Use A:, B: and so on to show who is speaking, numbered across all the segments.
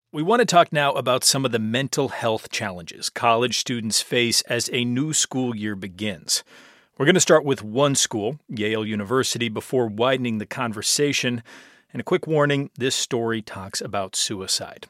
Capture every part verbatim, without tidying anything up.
A: We want to talk now about some of the mental health challenges college students face as a new school year begins. We're going to start with one school, Yale University, before widening the conversation. And a quick warning, this story talks about suicide.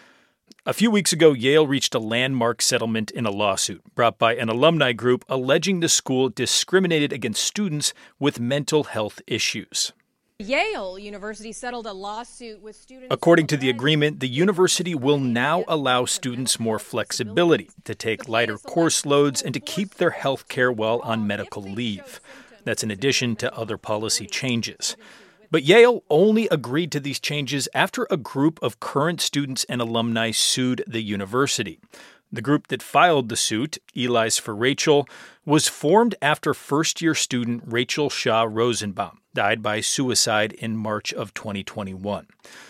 A: A few weeks ago, Yale reached a landmark settlement in a lawsuit brought by an alumni group alleging the school discriminated against students with mental health issues.
B: Yale University settled a lawsuit with students.
A: According to the agreement, the university will now allow students more flexibility to take lighter course loads and to keep their health care while on medical leave. That's in addition to other policy changes. But Yale only agreed to these changes after a group of current students and alumni sued the university. The group that filed the suit, Eli's for Rachel, was formed after first-year student Rachel Shaw Rosenbaum died by suicide in March of twenty twenty-one.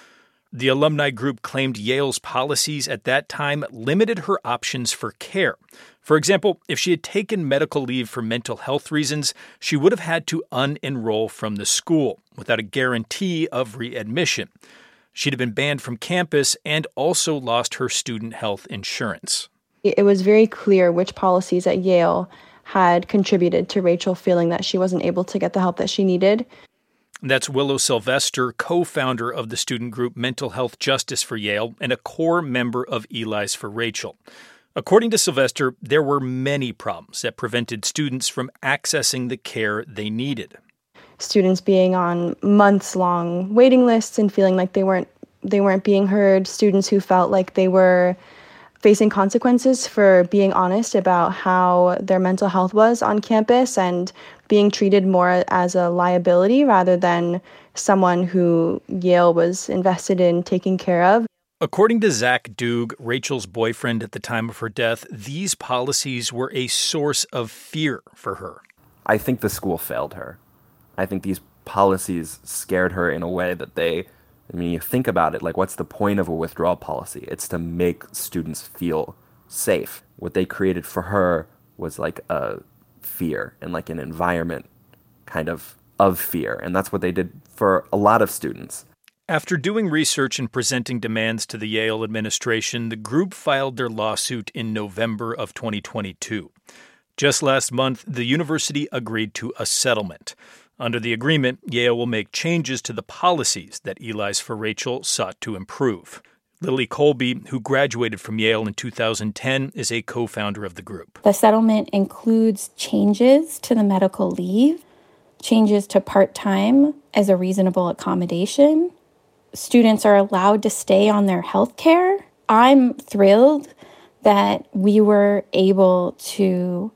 A: The alumni group claimed Yale's policies at that time limited her options for care. For example, if she had taken medical leave for mental health reasons, she would have had to unenroll from the school without a guarantee of readmission. She'd have been banned from campus and also lost her student health insurance.
C: It was very clear which policies at Yale had contributed to Rachel feeling that she wasn't able to get the help that she needed.
A: That's Willow Sylvester, co-founder of the student group Mental Health Justice for Yale and a core member of Eli's for Rachel. According to Sylvester, there were many problems that prevented students from accessing the care they needed.
C: Students being on months-long waiting lists and feeling like they weren't they weren't being heard. Students who felt like they were facing consequences for being honest about how their mental health was on campus and being treated more as a liability rather than someone who Yale was invested in taking care of.
A: According to Zach Doog, Rachel's boyfriend at the time of her death, these policies were a source of fear for her.
D: I think the school failed her. I think these policies scared her in a way that they, I mean, you think about it, like what's the point of a withdrawal policy? It's to make students feel safe. What they created for her was like a fear and like an environment kind of of fear. And that's what they did for a lot of students.
A: After doing research and presenting demands to the Yale administration, the group filed their lawsuit in November of twenty twenty-two. Just last month, the university agreed to a settlement. Under the agreement, Yale will make changes to the policies that Eli's for Rachel sought to improve. Lily Colby, who graduated from Yale in two thousand ten, is a co-founder of the group.
E: The settlement includes changes to the medical leave, changes to part-time as a reasonable accommodation. Students are allowed to stay on their health care. I'm thrilled that we were able to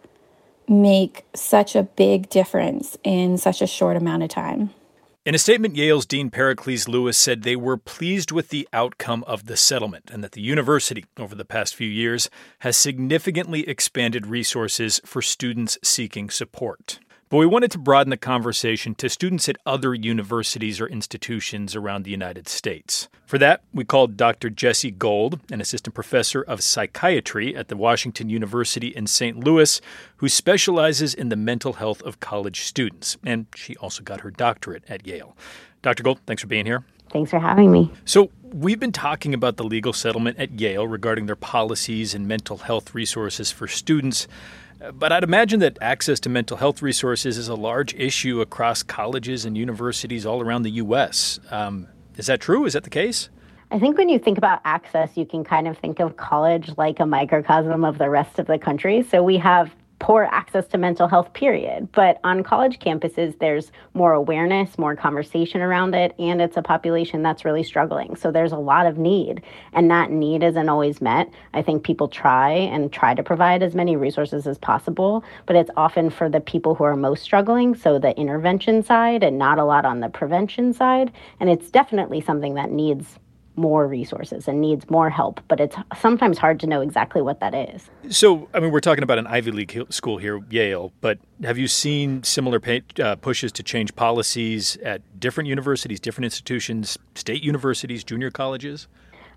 E: make such a big difference in such a short amount of time.
A: In a statement, Yale's Dean Pericles Lewis said they were pleased with the outcome of the settlement and that the university, over the past few years, has significantly expanded resources for students seeking support. But we wanted to broaden the conversation to students at other universities or institutions around the United States. For that, we called Doctor Jessie Gold, an assistant professor of psychiatry at the Washington University in Saint Louis, who specializes in the mental health of college students. And she also got her doctorate at Yale. Doctor Gold, thanks for being here.
F: Thanks for having me.
A: So we've been talking about the legal settlement at Yale regarding their policies and mental health resources for students. But I'd imagine that access to mental health resources is a large issue across colleges and universities all around the U S. Um, is that true? Is that the case?
F: I think when you think about access, you can kind of think of college like a microcosm of the rest of the country. So we have poor access to mental health, period. But on college campuses, there's more awareness, more conversation around it, and it's a population that's really struggling. So there's a lot of need, and that need isn't always met. I think people try and try to provide as many resources as possible, but it's often for the people who are most struggling, so the intervention side, and not a lot on the prevention side. And it's definitely something that needs more resources and needs more help, but it's sometimes hard to know exactly what that is.
A: So, I mean, we're talking about an Ivy League school here, Yale, but have you seen similar pay, uh, pushes to change policies at different universities, different institutions, state universities, junior colleges?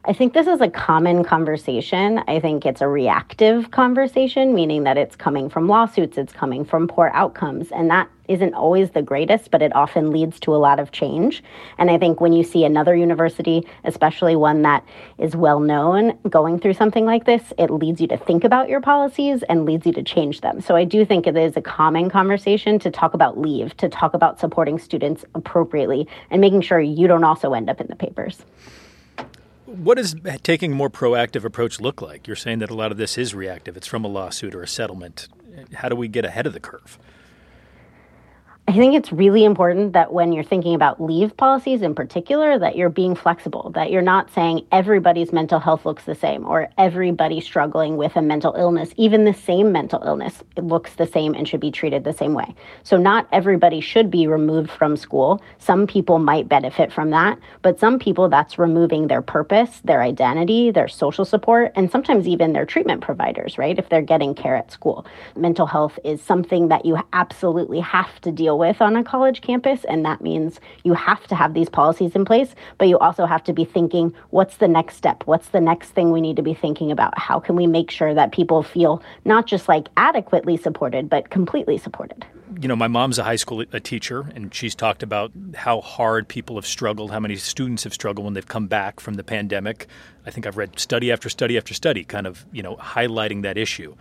F: I think this is a common conversation. I think it's a reactive conversation, meaning that it's coming from lawsuits, it's coming from poor outcomes, and that isn't always the greatest, but it often leads to a lot of change. And I think when you see another university, especially one that is well known, going through something like this, it leads you to think about your policies and leads you to change them. So I do think it is a common conversation to talk about leave, to talk about supporting students appropriately and making sure you don't also end up in the papers.
A: What does taking a more proactive approach look like? You're saying that a lot of this is reactive. It's from a lawsuit or a settlement. How do we get ahead of the curve?
F: I think it's really important that when you're thinking about leave policies in particular, that you're being flexible, that you're not saying everybody's mental health looks the same or everybody struggling with a mental illness, even the same mental illness, it looks the same and should be treated the same way. So not everybody should be removed from school. Some people might benefit from that, but some people that's removing their purpose, their identity, their social support, and sometimes even their treatment providers, right? If they're getting care at school. Mental health is something that you absolutely have to deal with on a college campus, and that means you have to have these policies in place, but you also have to be thinking, what's the next step? What's the next thing we need to be thinking about? How can we make sure that people feel not just like adequately supported, but completely supported?
A: You know, my mom's a high school a teacher, and she's talked about how hard people have struggled, how many students have struggled when they've come back from the pandemic. I think I've read study after study after study kind of, you know, highlighting that issue.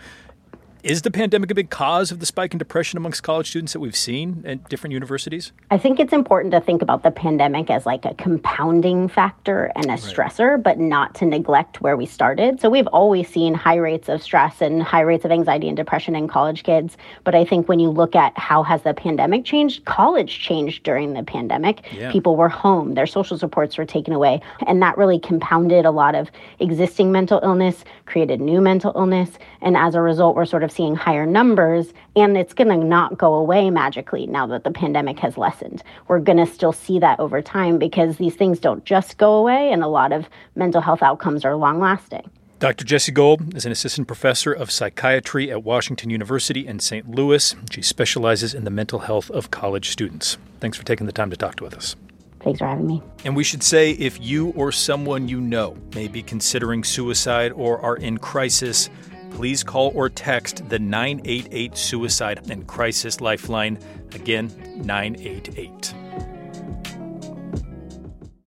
A: Is the pandemic a big cause of the spike in depression amongst college students that we've seen at different universities?
F: I think it's important to think about the pandemic as like a compounding factor and a right. stressor, but not to neglect where we started. So we've always seen high rates of stress and high rates of anxiety and depression in college kids. But I think when you look at how has the pandemic changed, college changed during the pandemic. Yeah. People were home, their social supports were taken away. And that really compounded a lot of existing mental illness, created new mental illness. And as a result, we're sort of seeing higher numbers, and it's going to not go away magically now that the pandemic has lessened. We're going to still see that over time because these things don't just go away, and a lot of mental health outcomes are long-lasting.
A: Doctor Jessie Gold is an assistant professor of psychiatry at Washington University in Saint Louis. She specializes in the mental health of college students. Thanks for taking the time to talk to us.
F: Thanks for having me.
A: And we should say, if you or someone you know may be considering suicide or are in crisis, please call or text the nine eight eight Suicide and Crisis Lifeline. Again, nine eight eight.